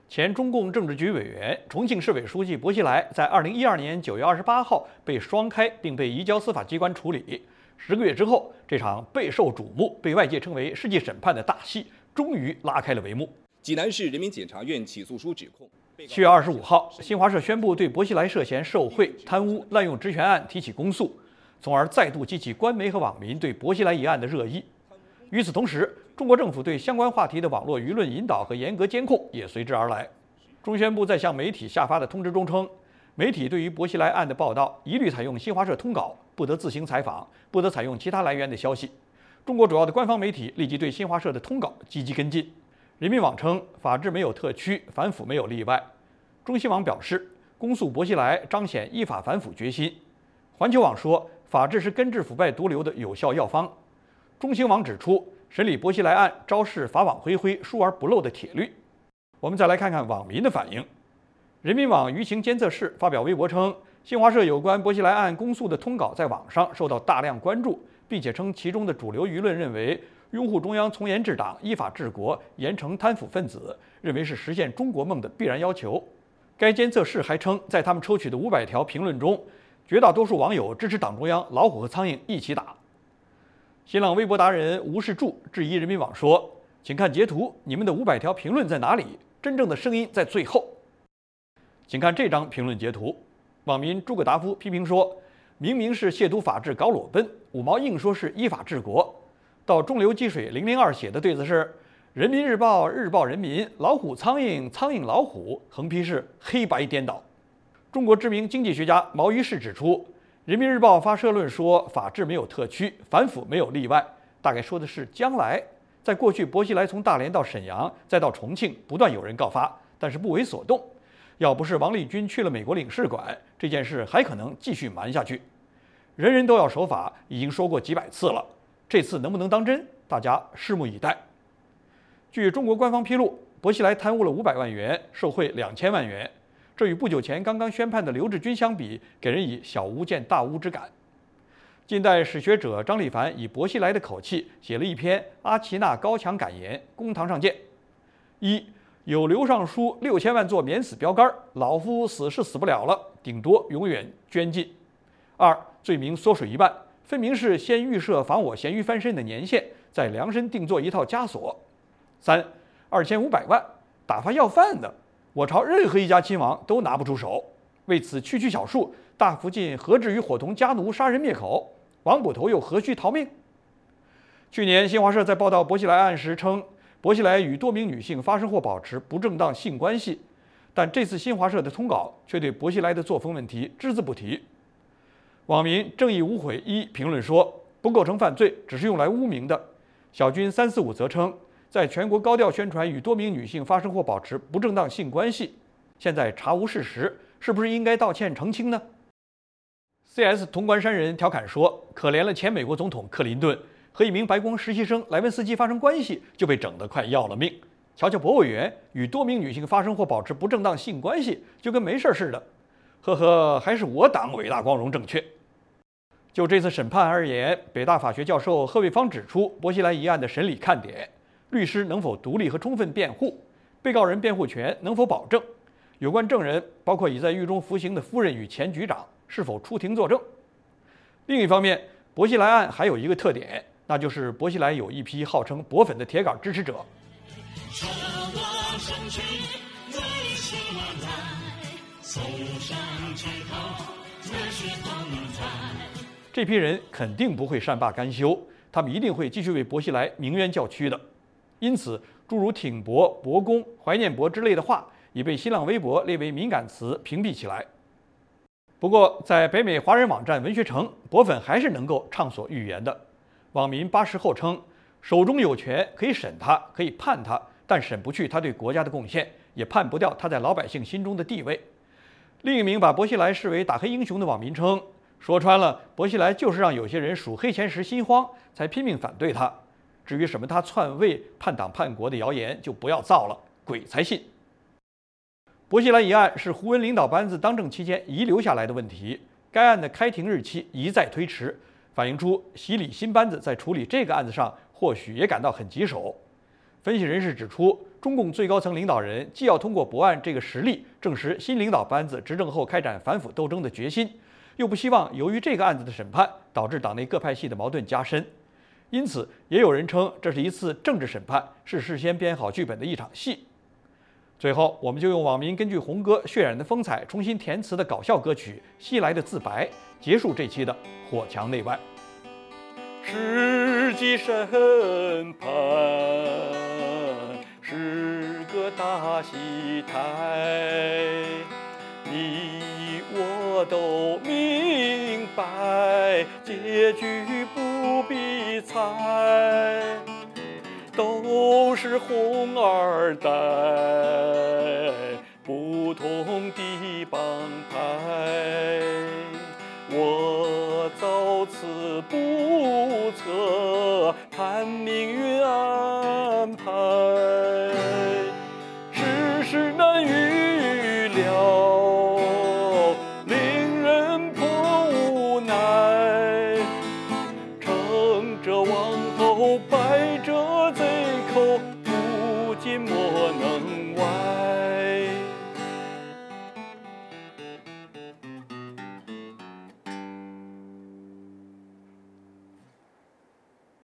前中共政治局委员、重庆市委书记薄熙来在2012年9月28号被双开，并被移交司法机关处理。10个月之后，这场备受瞩目、被外界称为世纪审判的大戏终于拉开了帷幕。 济南市人民检察院起诉书指控 ，7月25号，新华社宣布对薄熙来涉嫌受贿、贪污、滥用职权案提起公诉，从而再度激起官媒和网民对薄熙来一案的热议。与此同时，中国政府对相关话题的网络舆论引导和严格监控也随之而来。中宣部在向媒体下发的通知中称，媒体对于薄熙来案的报道一律采用新华社通稿，不得自行采访，不得采用其他来源的消息。中国主要的官方媒体立即对新华社的通稿积极跟进。人民网称，法治没有特区，反腐没有例外。中新网表示，公诉薄熙来彰显依法反腐决心。环球网说，法治是根治腐败毒瘤的有效药方。中新网指出，审理薄熙来案昭示法网恢恢，疏而不漏的铁律。我们再来看看网民的反应。人民网舆情监测室发表微博称，新华社有关薄熙来案公诉的通稿在网上受到大量关注，并且称其中的主流舆论认为，拥护中央从严治党、依法治国、严惩贪腐分子，认为是实现中国梦的必然要求。该监测室还称，在他们抽取的500条评论中，绝大多数网友支持党中央老虎和苍蝇一起打。新浪微博达人吴世柱质疑人民网说，请看截图，你们的500条评论在哪里？真正的声音在最后。请看这张评论截图，网民诸葛达夫批评说，明明是亵渎法治搞裸奔，5毛硬说是依法治国。到中流击水002写的对子是，人民日报日报人民，老虎苍蝇苍蝇老虎，横批是黑白颠倒。中国知名经济学家毛于轼指出，人民日报发社论说，法治没有特区，反腐没有例外，大概说的是将来。在过去，薄熙来从大连到沈阳再到重庆，不断有人告发，但是不为所动。要不是王立军去了美国领事馆，这件事还可能继续瞒下去。人人都要守法，已经说过几百次了，这次能不能当真，大家拭目以待。据中国官方披露，薄熙来贪污了500万元，受贿2000万元，这与不久前刚刚宣判的刘志军相比，给人以小巫见大巫之感。近代史学者张立凡以薄熙来的口气写了一篇《阿奇纳高墙感言》，公堂上见：一，有刘尚书6000万做免死标杆，老夫死是死不了了，顶多永远捐尽。2，罪名缩水一半，分明是先预设防我咸鱼翻身的年限，再量身定做一套枷锁。3， 2500万打发要饭的，我朝任何一家亲王都拿不出手，为此区区小数，大福晋何至于伙同家奴杀人灭口？王捕头又何须逃命？去年，新华社在报道薄熙来案时称，薄熙来与多名女性发生或保持不正当性关系，但这次新华社的通稿却对薄熙来的作风问题只字不提。网民正义无悔一评论说，不构成犯罪，只是用来污名的。小军345则称，在全国高调宣传与多名女性发生或保持不正当性关系，现在查无事实，是不是应该道歉澄清呢？ CS 潼关山人调侃说，可怜了前美国总统克林顿，和一名白宫实习生莱文斯基发生关系就被整得快要了命。瞧瞧薄委员与多名女性发生或保持不正当性关系，就跟没事似的。呵呵，还是我党伟大光荣正确。就这次审判而言，北大法学教授贺卫方指出，薄熙来一案的审理看点：律师能否独立和充分辩护，被告人辩护权能否保证，有关证人，包括已在狱中服刑的夫人与前局长，是否出庭作证。另一方面，薄熙来案还有一个特点，那就是薄熙来有一批号称薄粉的铁杆支持者。这批人肯定不会善罢甘休，他们一定会继续为薄熙来鸣冤叫屈的。因此，诸如挺薄、薄公、怀念薄之类的话，已被新浪微博列为敏感词屏蔽起来。不过，在北美华人网站文学城，薄粉还是能够畅所欲言的。网民80后称，手中有权，可以审他，可以判他，但审不去他对国家的贡献，也判不掉他在老百姓心中的地位。另一名把薄熙来视为打黑英雄的网民称，说穿了，薄熙来就是让有些人数黑钱时心慌，才拼命反对他。至于什么他篡位、叛党叛国的谣言，就不要造了，鬼才信。薄熙来一案是胡温领导班子当政期间遗留下来的问题，该案的开庭日期一再推迟，反映出习李新班子在处理这个案子上或许也感到很棘手。 分析人士指出，中共最高层领导人既要通过博案这个实例证实新领导班子执政后开展反腐斗争的决心，又不希望由于这个案子的审判导致党内各派系的矛盾加深。因此，也有人称这是一次政治审判，是事先编好剧本的一场戏。最后，我们就用网民根据红歌渲染的风采重新填词的搞笑歌曲《西来的自白》结束这期的火墙内外。世纪审判是个大戏台，你我都明白，结局不必猜，都是红二代，不同的帮派。我造此不测，看命运安排，世事难预料，令人颇无奈。成者王后，败者贼寇，不进莫能外。